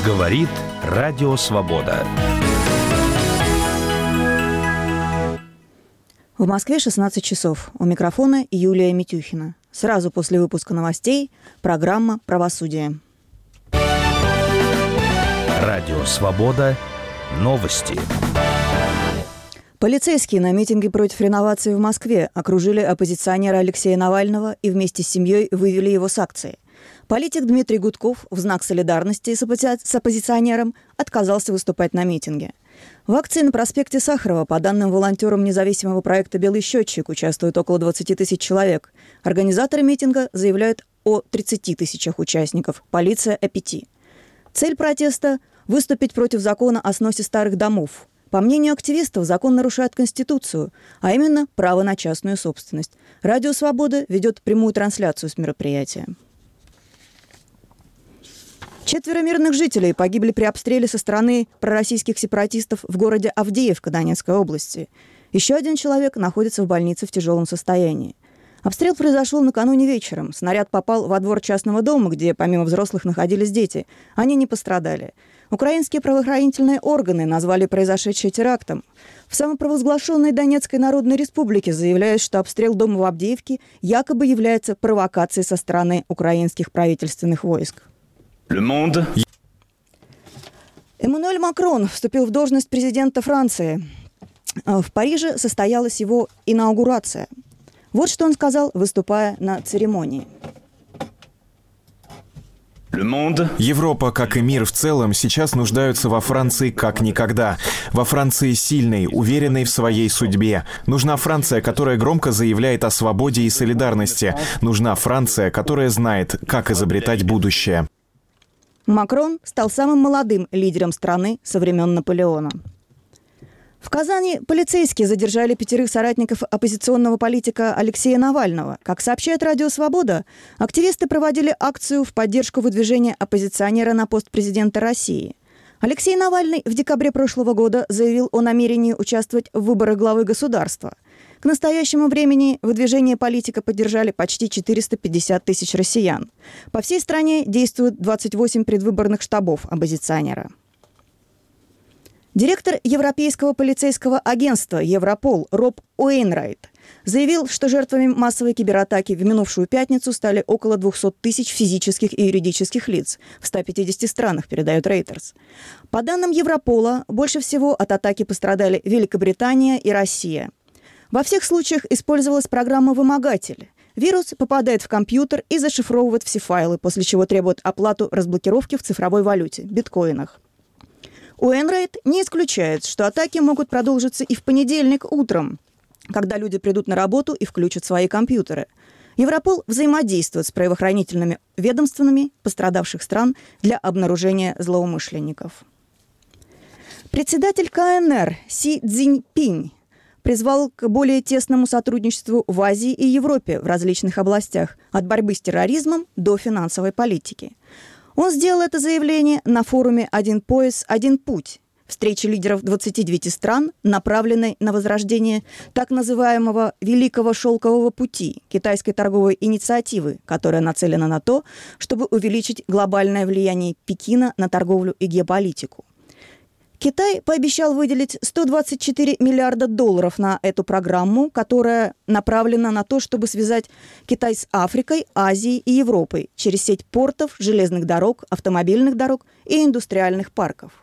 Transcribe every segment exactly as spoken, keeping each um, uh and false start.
Говорит Радио Свобода. В Москве шестнадцать часов. У микрофона Юлия Митюхина. Сразу после выпуска новостей программа «Правосудие». Радио Свобода. Новости. Полицейские на митинге против реновации в Москве окружили оппозиционера Алексея Навального и вместе с семьей вывели его с акции. Политик Дмитрий Гудков в знак солидарности с оппозиционером отказался выступать на митинге. В акции на проспекте Сахарова, по данным волонтерам независимого проекта «Белый счетчик», участвует около двадцати тысяч человек. Организаторы митинга заявляют о тридцати тысячах участников, полиция – о пяти. Цель протеста – выступить против закона о сносе старых домов. По мнению активистов, закон нарушает Конституцию, а именно право на частную собственность. Радио «Свобода» ведет прямую трансляцию с мероприятия. Четверо мирных жителей погибли при обстреле со стороны пророссийских сепаратистов в городе Авдеевка Донецкой области. Еще один человек находится в больнице в тяжелом состоянии. Обстрел произошел накануне вечером. Снаряд попал во двор частного дома, где помимо взрослых находились дети. Они не пострадали. Украинские правоохранительные органы назвали произошедшее терактом. В самопровозглашенной Донецкой Народной Республике заявляют, что обстрел дома в Авдеевке якобы является провокацией со стороны украинских правительственных войск. Эммануэль Макрон вступил в должность президента Франции. В Париже состоялась его инаугурация. Вот что он сказал, выступая на церемонии. Европа, как и мир в целом, сейчас нуждаются во Франции как никогда. Во Франции сильной, уверенной в своей судьбе. Нужна Франция, которая громко заявляет о свободе и солидарности. Нужна Франция, которая знает, как изобретать будущее. Макрон стал самым молодым лидером страны со времен Наполеона. В Казани полицейские задержали пятерых соратников оппозиционного политика Алексея Навального. Как сообщает Радио Свобода, активисты проводили акцию в поддержку выдвижения оппозиционера на пост президента России. Алексей Навальный в декабре прошлого года заявил о намерении участвовать в выборах главы государства. К настоящему времени выдвижение политика поддержали почти четыреста пятьдесят тысяч россиян. По всей стране действуют двадцать восемь предвыборных штабов оппозиционера. Директор Европейского полицейского агентства Европол Роб Уэйнрайт заявил, что жертвами массовой кибератаки в минувшую пятницу стали около двухсот тысяч физических и юридических лиц в ста пятидесяти странах, передает Reuters. По данным Европола, больше всего от атаки пострадали Великобритания и Россия. Во всех случаях использовалась программа «Вымогатель». Вирус попадает в компьютер и зашифровывает все файлы, после чего требует оплату разблокировки в цифровой валюте – биткоинах. Уэйнрайт не исключает, что атаки могут продолжиться и в понедельник утром, когда люди придут на работу и включат свои компьютеры. Европол взаимодействует с правоохранительными ведомствами пострадавших стран для обнаружения злоумышленников. Председатель ка эн эр Си Цзиньпинь призвал к более тесному сотрудничеству в Азии и Европе в различных областях, от борьбы с терроризмом до финансовой политики. Он сделал это заявление на форуме «Один пояс, один путь», встрече лидеров двадцати девяти стран, направленной на возрождение так называемого «Великого шелкового пути» китайской торговой инициативы, которая нацелена на то, чтобы увеличить глобальное влияние Пекина на торговлю и геополитику. Китай пообещал выделить сто двадцать четыре миллиарда долларов на эту программу, которая направлена на то, чтобы связать Китай с Африкой, Азией и Европой через сеть портов, железных дорог, автомобильных дорог и индустриальных парков.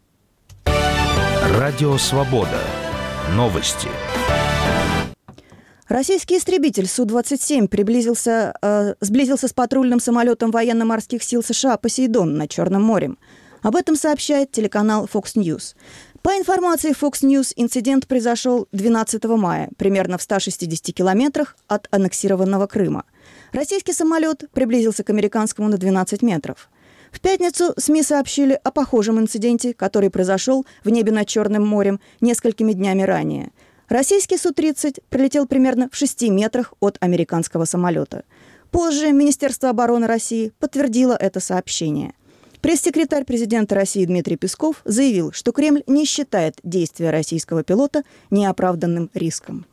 Радио Свобода. Новости. Российский истребитель Су двадцать семь приблизился, э, сблизился с патрульным самолетом военно-морских сил США «Посейдон» над Черным морем. Об этом сообщает телеканал Fox News. По информации Fox News, инцидент произошел двенадцатого мая, примерно в ста шестидесяти километрах от аннексированного Крыма. Российский самолет приблизился к американскому на двенадцать метров. В пятницу СМИ сообщили о похожем инциденте, который произошел в небе над Черным морем несколькими днями ранее. Российский Су тридцать прилетел примерно в шести метрах от американского самолета. Позже Министерство обороны России подтвердило это сообщение. Пресс-секретарь президента России Дмитрий Песков заявил, что Кремль не считает действия российского пилота неоправданным риском.